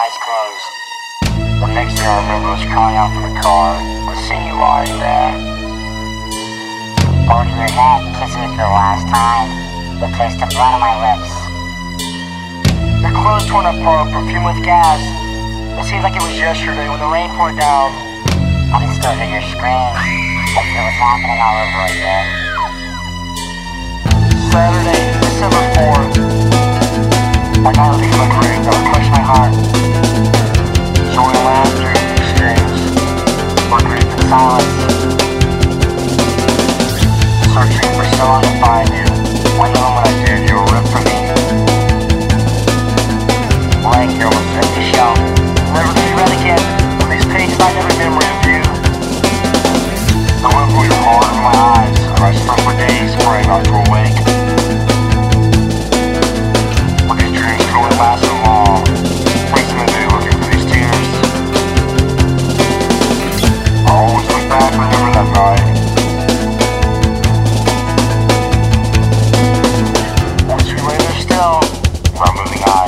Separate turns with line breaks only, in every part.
eyes closed. The next thing I remember was crawling out from the car. Was seeing you lying there. Holding your head, kissing me for the last time. The taste of blood on my lips. Your clothes torn apart, perfume with gas. It seems like it was yesterday when the rain poured down. I can still hear your screams. Like it was happening all over again. Saturday, December 4th. I got to leave my grave that would crush my heart. Joy and laughter, exchange, or grief and silence. Searching for so long to find you. When the moment I did, you were ripped from me. Blank, you're almost an empty shell. Never to be read again. On these pages, I never memory of you. The wind blew your heart in my eyes, and I slept for days praying not to awake. But these dreams can only last so long. Wasting the day looking for these tears. I always look back and remember that night. Once you lay there still, without moving eyes.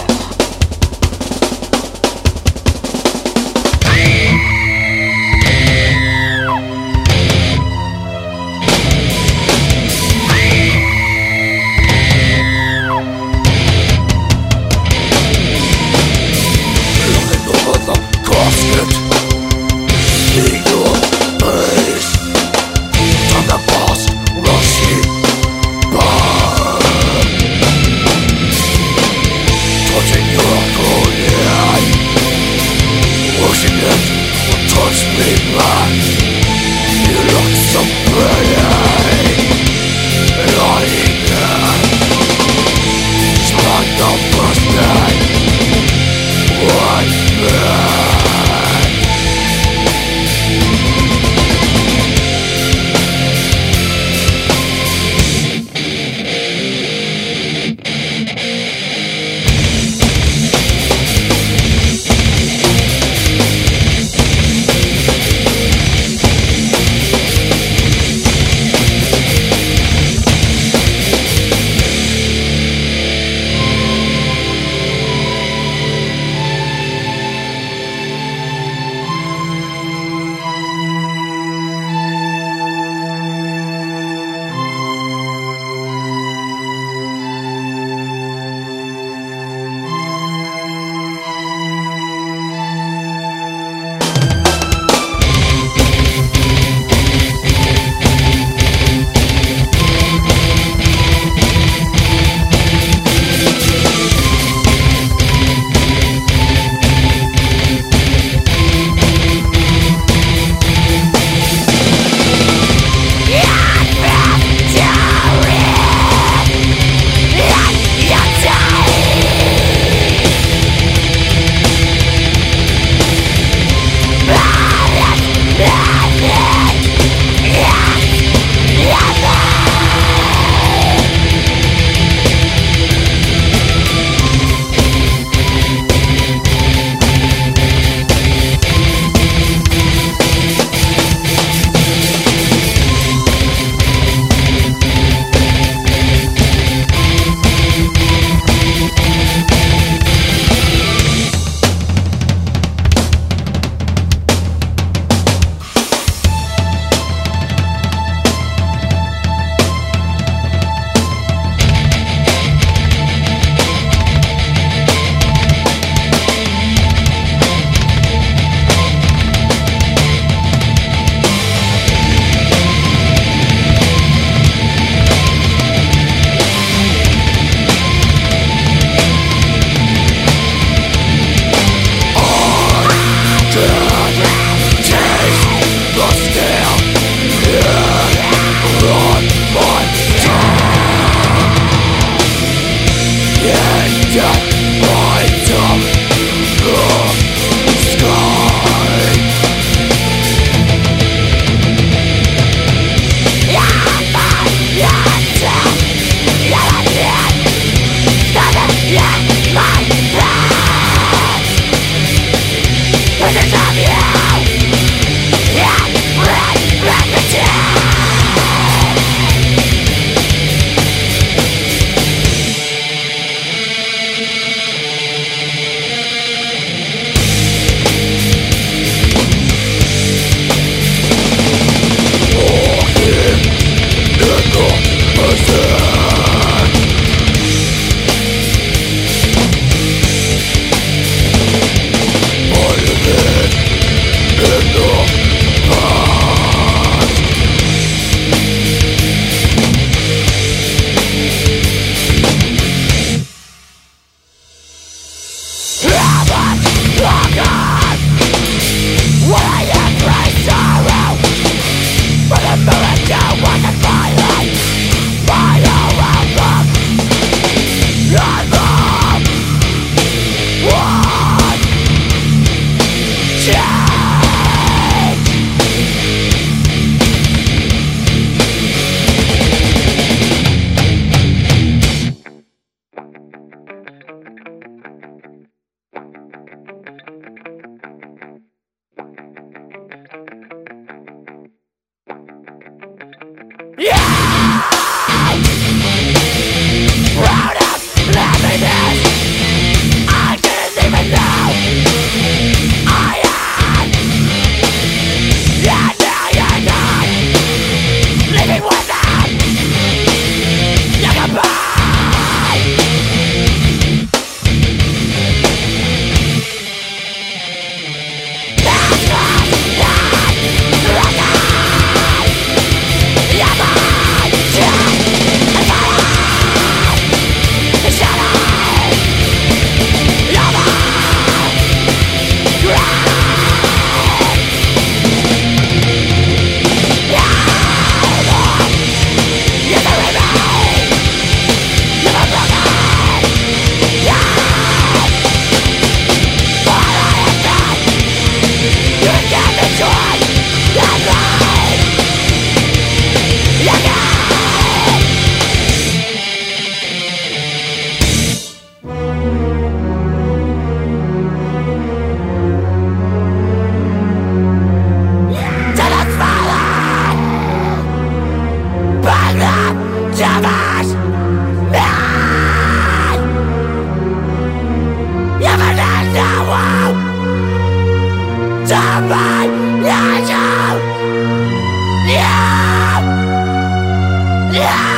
Yeah!